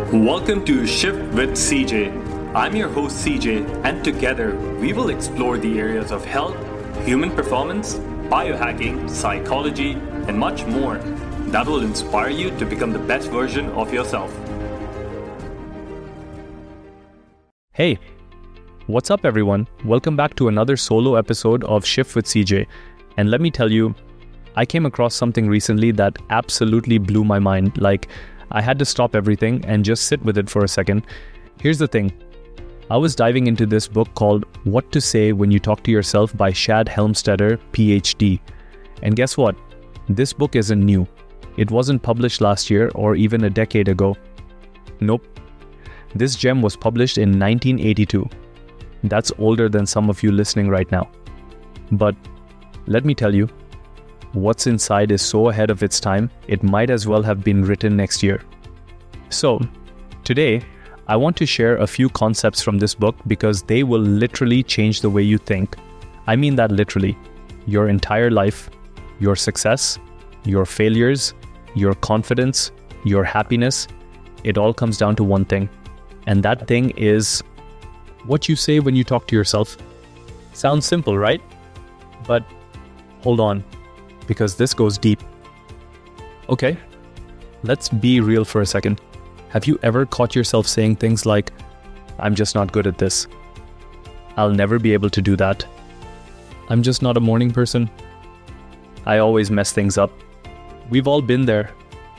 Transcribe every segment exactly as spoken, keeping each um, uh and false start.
Welcome to Shift with C J. I'm your host C J, and together we will explore the areas of health, human performance, biohacking, psychology, and much more that will inspire you to become the best version of yourself. Hey, what's up everyone? Welcome back to another solo episode of Shift with C J. And let me tell you, I came across something recently that absolutely blew my mind. Like, I had to stop everything and just sit with it for a second. Here's the thing. I was diving into this book called What to Say When You Talk to Yourself by Shad Helmstetter, P H D. And guess what? This book isn't new. It wasn't published last year or even a decade ago. Nope. This gem was published in nineteen eighty-two. That's older than some of you listening right now. But let me tell you, what's inside is so ahead of its time, it might as well have been written next year. So, today, I want to share a few concepts from this book because they will literally change the way you think. I mean that literally. Your entire life, your success, your failures, your confidence, your happiness, it all comes down to one thing. And that thing is what you say when you talk to yourself. Sounds simple, right? But hold on, because this goes deep. Okay, let's be real for a second. Have you ever caught yourself saying things like, I'm just not good at this. I'll never be able to do that. I'm just not a morning person. I always mess things up. We've all been there.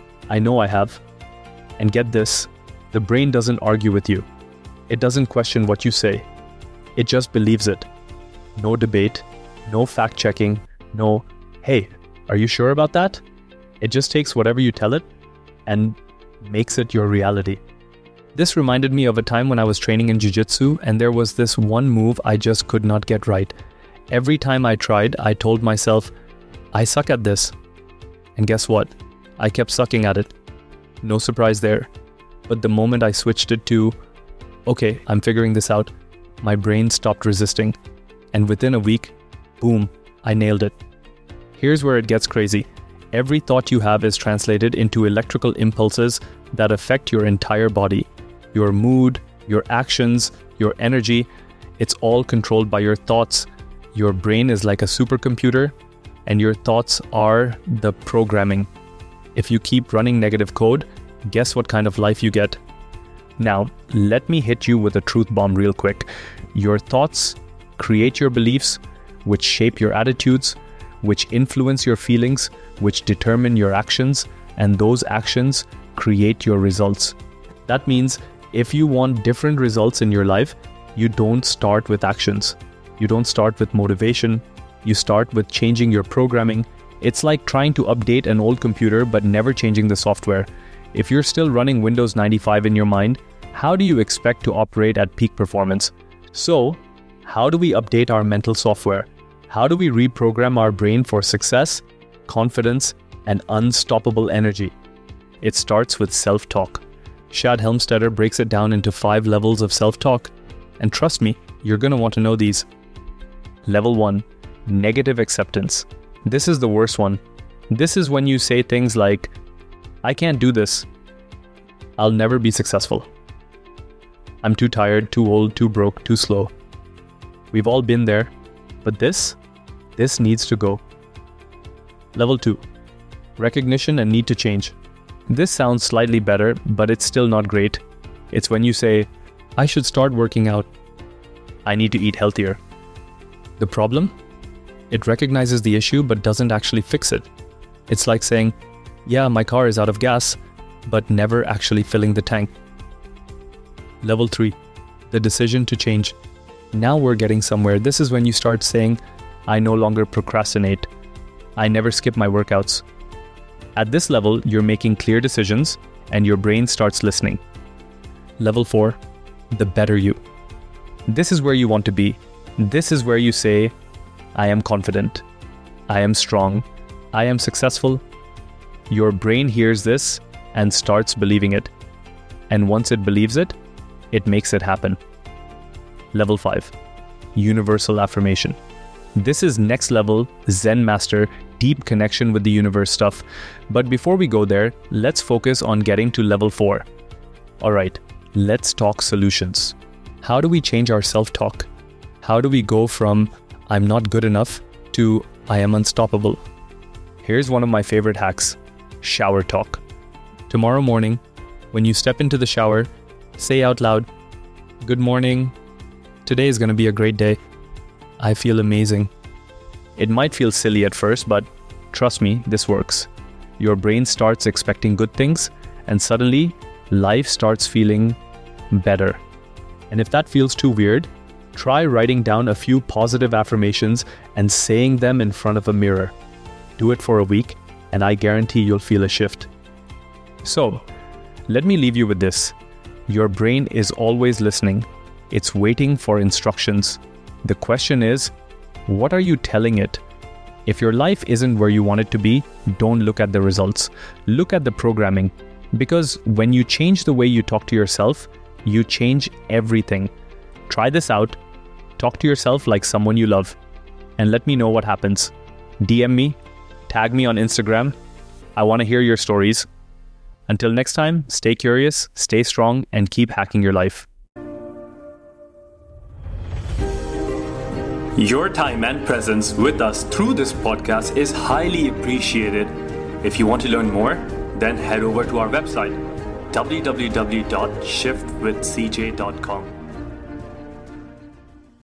I know I have. And get this, the brain doesn't argue with you. It doesn't question what you say. It just believes it. No debate, no fact-checking, no, hey, are you sure about that? It just takes whatever you tell it and makes it your reality. This reminded me of a time when I was training in jiu-jitsu and there was this one move I just could not get right. Every time I tried, I told myself, I suck at this. And guess what? I kept sucking at it. No surprise there. But the moment I switched it to, okay, I'm figuring this out, my brain stopped resisting. And within a week, boom, I nailed it. Here's where it gets crazy. Every thought you have is translated into electrical impulses that affect your entire body. Your mood, your actions, your energy, it's all controlled by your thoughts. Your brain is like a supercomputer, and your thoughts are the programming. If you keep running negative code, guess what kind of life you get? Now, let me hit you with a truth bomb real quick. Your thoughts create your beliefs, which shape your attitudes, which influence your feelings, which determine your actions, and those actions create your results. That means if you want different results in your life, you don't start with actions. You don't start with motivation. You start with changing your programming. It's like trying to update an old computer but never changing the software. If you're still running Windows ninety-five in your mind, how do you expect to operate at peak performance? So, how do we update our mental software? How do we reprogram our brain for success, confidence, and unstoppable energy? It starts with self-talk. Shad Helmstetter breaks it down into five levels of self-talk. And trust me, you're going to want to know these. Level one, negative acceptance. This is the worst one. This is when you say things like, I can't do this. I'll never be successful. I'm too tired, too old, too broke, too slow. We've all been there, but this, this needs to go. Level two, recognition and need to change. This sounds slightly better, but it's still not great. It's when you say, I should start working out. I need to eat healthier. The problem? It recognizes the issue but doesn't actually fix it. It's like saying, yeah, my car is out of gas, but never actually filling the tank. Level three, the decision to change. Now we're getting somewhere. This is when you start saying, I no longer procrastinate. I never skip my workouts. At this level, you're making clear decisions and your brain starts listening. Level four, the better you. This is where you want to be. This is where you say, I am confident. I am strong. I am successful. Your brain hears this and starts believing it. And once it believes it, it makes it happen. Level five, universal affirmation. This is next level Zen master, deep connection with the universe stuff. But before we go there, let's focus on getting to level four. All right, let's talk solutions. How do we change our self-talk? How do we go from I'm not good enough to I am unstoppable? Here's one of my favorite hacks, shower talk. Tomorrow morning, when you step into the shower, say out loud, good morning. Today is going to be a great day. I feel amazing. It might feel silly at first, but trust me, this works. Your brain starts expecting good things, and suddenly life starts feeling better. And if that feels too weird, try writing down a few positive affirmations and saying them in front of a mirror. Do it for a week, and I guarantee you'll feel a shift. So, let me leave you with this. Your brain is always listening. It's waiting for instructions. The question is, what are you telling it? If your life isn't where you want it to be, don't look at the results. Look at the programming. Because when you change the way you talk to yourself, you change everything. Try this out. Talk to yourself like someone you love. And let me know what happens. D M me. Tag me on Instagram. I want to hear your stories. Until next time, stay curious, stay strong, and keep hacking your life. Your time and presence with us through this podcast is highly appreciated. If you want to learn more, then head over to our website, w w w dot shift with c j dot com.